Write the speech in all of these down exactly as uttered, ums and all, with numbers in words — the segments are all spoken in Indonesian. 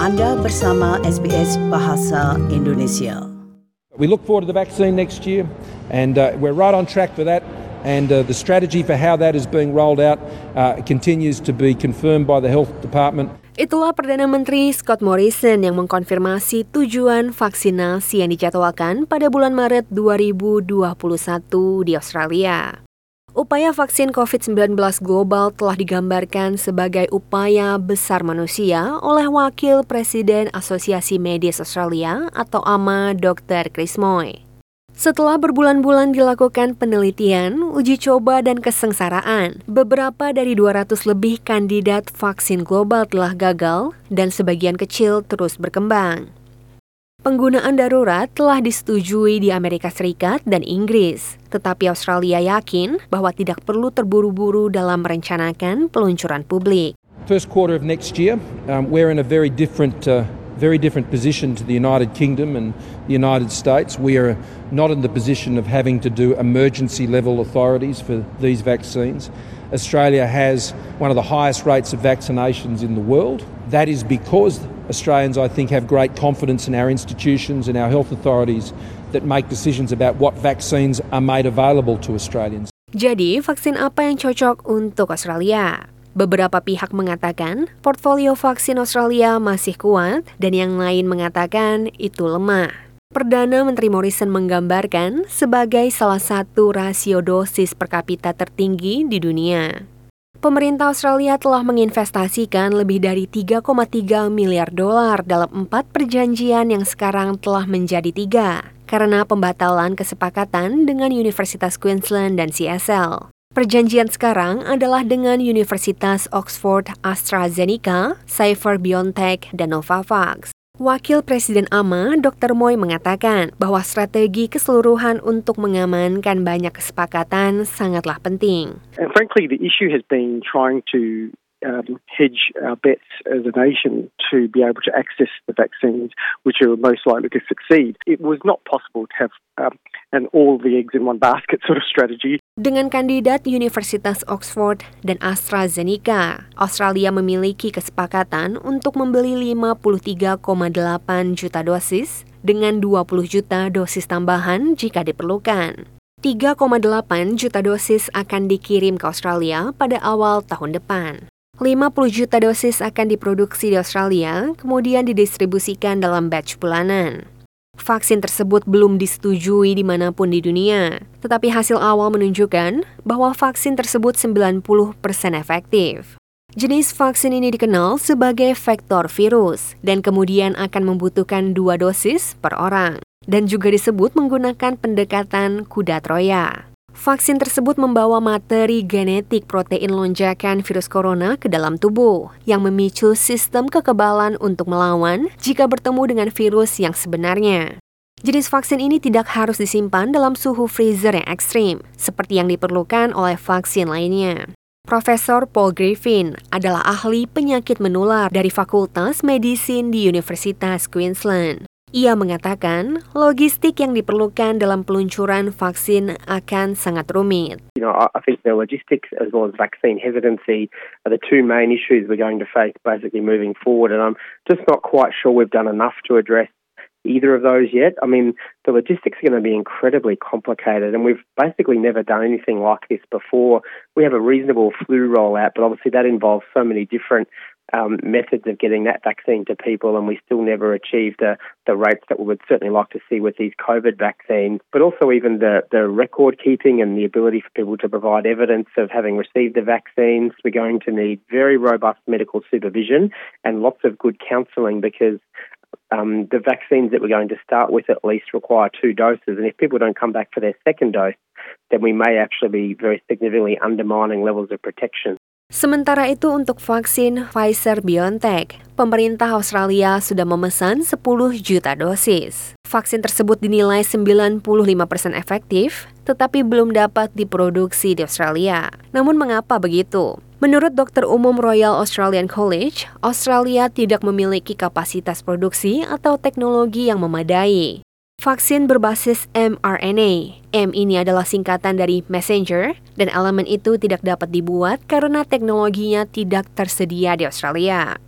Anda bersama S B S Bahasa Indonesia. We look forward to the vaccine next year, and uh, we're right on track for that. And uh, the strategy for how that is being rolled out uh, continues to be confirmed by the Health Department. Itulah Perdana Menteri Scott Morrison yang mengkonfirmasi tujuan vaksinasi yang dijadwalkan pada bulan Maret dua ribu dua puluh satu di Australia. Upaya vaksin covid sembilan belas global telah digambarkan sebagai upaya besar manusia oleh Wakil Presiden Asosiasi Medis Australia atau A M A dokter Chris Moy. Setelah berbulan-bulan dilakukan penelitian, uji coba dan kesengsaraan, beberapa dari dua ratus lebih kandidat vaksin global telah gagal dan sebagian kecil terus berkembang. Penggunaan darurat telah disetujui di Amerika Serikat dan Inggris, tetapi Australia yakin bahwa tidak perlu terburu-buru dalam merencanakan peluncuran publik. First quarter of next year, um, we're in a very different, uh, very different position to the United Kingdom and the United States. We are not in the position of having to do emergency level authorities for these vaccines. Australia has one of the highest rates of vaccinations in the world. That is because Australians, I think, have great confidence in our institutions and our health authorities that make decisions about what vaccines are made available to Australians. Jadi, vaksin apa yang cocok untuk Australia? Beberapa pihak mengatakan portfolio vaksin Australia masih kuat dan yang lain mengatakan itu lemah. Perdana Menteri Morrison menggambarkan sebagai salah satu rasio dosis per kapita tertinggi di dunia. Pemerintah Australia telah menginvestasikan lebih dari tiga koma tiga miliar dolar dalam empat perjanjian yang sekarang telah menjadi tiga karena pembatalan kesepakatan dengan Universitas Queensland dan C S L. Perjanjian sekarang adalah dengan Universitas Oxford AstraZeneca, Pfizer-BioNTech, dan Novavax. Wakil Presiden A M A, dokter Moy mengatakan bahwa strategi keseluruhan untuk mengamankan banyak kesepakatan sangatlah penting. And frankly, the issue has been trying to um, hedge our bets as a nation to be able to access the vaccines which are most likely to succeed. It was not possible to have um, an all the eggs in one basket sort of strategy. Dengan kandidat Universitas Oxford dan AstraZeneca, Australia memiliki kesepakatan untuk membeli lima puluh tiga koma delapan juta dosis dengan dua puluh juta dosis tambahan jika diperlukan. tiga koma delapan juta dosis akan dikirim ke Australia pada awal tahun depan. lima puluh juta dosis akan diproduksi di Australia, kemudian didistribusikan dalam batch bulanan. Vaksin tersebut belum disetujui dimanapun di dunia, tetapi hasil awal menunjukkan bahwa vaksin tersebut sembilan puluh persen efektif. Jenis vaksin ini dikenal sebagai vektor virus dan kemudian akan membutuhkan dua dosis per orang, dan juga disebut menggunakan pendekatan kuda Troya. Vaksin tersebut membawa materi genetik protein lonjakan virus corona ke dalam tubuh yang memicu sistem kekebalan untuk melawan jika bertemu dengan virus yang sebenarnya. Jenis vaksin ini tidak harus disimpan dalam suhu freezer yang ekstrim, seperti yang diperlukan oleh vaksin lainnya. Profesor Paul Griffin adalah ahli penyakit menular dari Fakultas Medicine di Universitas Queensland. Ia mengatakan logistik yang diperlukan dalam peluncuran vaksin akan sangat rumit. You know, I think the logistics as well as vaccine hesitancy are the two main issues we're going to face basically moving forward, and I'm just not quite sure we've done enough to address either of those yet. I mean, the logistics are going to be incredibly complicated, and we've basically never done anything like this before. We have a reasonable flu rollout, but obviously that involves so many different Um, methods of getting that vaccine to people, and we still never achieved the, the rates that we would certainly like to see with these COVID vaccines. But also even the, the record keeping and the ability for people to provide evidence of having received the vaccines. We're going to need very robust medical supervision and lots of good counselling because um, the vaccines that we're going to start with at least require two doses, and if people don't come back for their second dose, then we may actually be very significantly undermining levels of protection. Sementara itu untuk vaksin Pfizer-BioNTech, pemerintah Australia sudah memesan sepuluh juta dosis. Vaksin tersebut dinilai sembilan puluh lima persen efektif, tetapi belum dapat diproduksi di Australia. Namun mengapa begitu? Menurut dokter umum Royal Australian College, Australia tidak memiliki kapasitas produksi atau teknologi yang memadai. Vaksin berbasis m R N A. M ini adalah singkatan dari messenger, dan elemen itu tidak dapat dibuat karena teknologinya tidak tersedia di Australia.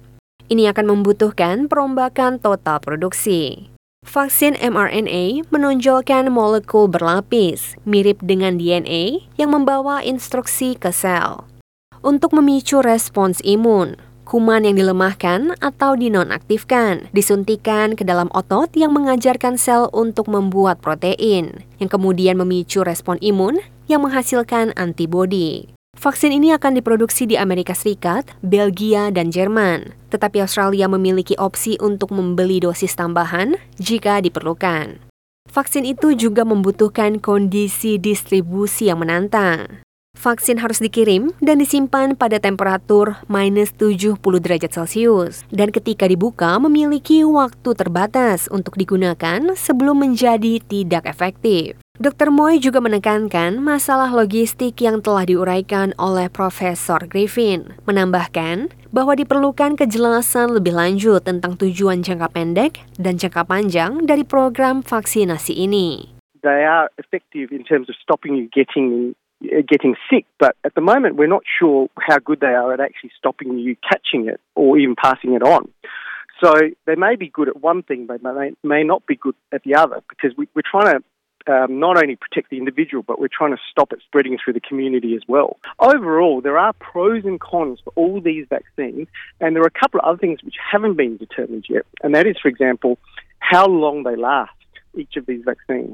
Ini akan membutuhkan perombakan total produksi. Vaksin mRNA menonjolkan molekul berlapis, mirip dengan D N A yang membawa instruksi ke sel. Untuk memicu respons imun, kuman yang dilemahkan atau dinonaktifkan disuntikan ke dalam otot yang mengajarkan sel untuk membuat protein, yang kemudian memicu respon imun yang menghasilkan antibodi. Vaksin ini akan diproduksi di Amerika Serikat, Belgia, dan Jerman. Tetapi Australia memiliki opsi untuk membeli dosis tambahan jika diperlukan. Vaksin itu juga membutuhkan kondisi distribusi yang menantang. Vaksin harus dikirim dan disimpan pada temperatur minus tujuh puluh derajat Celcius. Dan ketika dibuka memiliki waktu terbatas untuk digunakan sebelum menjadi tidak efektif. dokter Moy juga menekankan masalah logistik yang telah diuraikan oleh Profesor Griffin, menambahkan bahwa diperlukan kejelasan lebih lanjut tentang tujuan jangka pendek dan jangka panjang dari program vaksinasi ini. They are effective in terms of stopping you getting getting sick, but at the moment we're not sure how good they are at actually stopping you catching it or even passing it on. So they may be good at one thing, but they may not be good at the other, because we, we're trying to Um, not only protect the individual, but we're trying to stop it spreading through the community as well. Overall, there are pros and cons for all these vaccines, and there are a couple of other things which haven't been determined yet, and that is, for example, how long they last, each of these vaccines.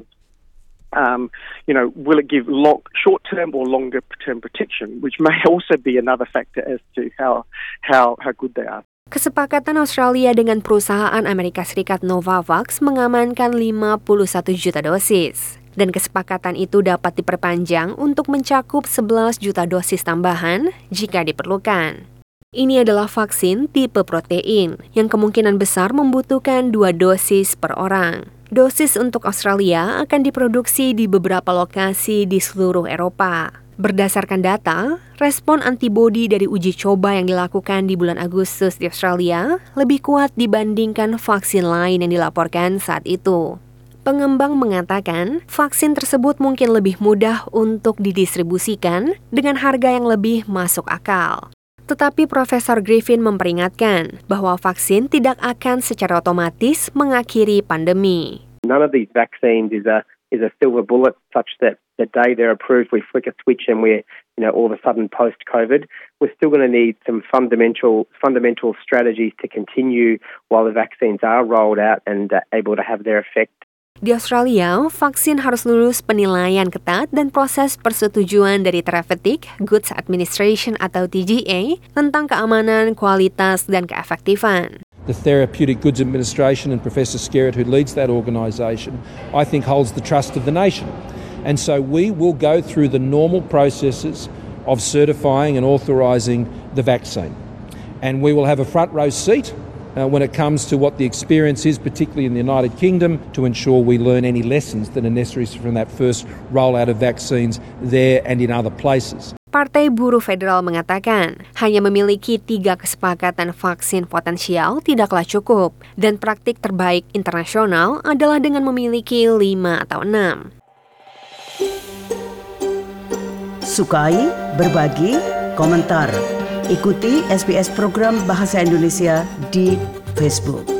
Um, you know, will it give long, short-term or longer-term protection, which may also be another factor as to how how how good they are. Kesepakatan Australia dengan perusahaan Amerika Serikat Novavax mengamankan lima puluh satu juta dosis. Dan kesepakatan itu dapat diperpanjang untuk mencakup sebelas juta dosis tambahan jika diperlukan. Ini adalah vaksin tipe protein yang kemungkinan besar membutuhkan dua dosis per orang. Dosis untuk Australia akan diproduksi di beberapa lokasi di seluruh Eropa. Berdasarkan data, respon antibodi dari uji coba yang dilakukan di bulan Agustus di Australia lebih kuat dibandingkan vaksin lain yang dilaporkan saat itu. Pengembang mengatakan vaksin tersebut mungkin lebih mudah untuk didistribusikan dengan harga yang lebih masuk akal. Tetapi Profesor Griffin memperingatkan bahwa vaksin tidak akan secara otomatis mengakhiri pandemi. None of these vaccines is a is a silver bullet such that the day they're approved we flick a switch and we're, you know, all of a sudden post-COVID. We're still going to need some fundamental fundamental strategies to continue while the vaccines are rolled out and uh, able to have their effect. Di Australia, vaksin harus lulus penilaian ketat dan proses persetujuan dari Therapeutic Goods Administration atau T G A tentang keamanan, kualitas, dan keefektifan. The Therapeutic Goods Administration and Professor Skerritt, who leads that organisation, I think holds the trust of the nation. And so we will go through the normal processes of certifying and authorising the vaccine. And we will have a front row seat uh, when it comes to what the experience is, particularly in the United Kingdom, to ensure we learn any lessons that are necessary from that first rollout of vaccines there and in other places. Partai Buruh Federal mengatakan hanya memiliki tiga kesepakatan vaksin potensial tidaklah cukup, dan praktik terbaik internasional adalah dengan memiliki lima atau enam. Sukai, berbagi, komentar. Ikuti S B S program Bahasa Indonesia di Facebook.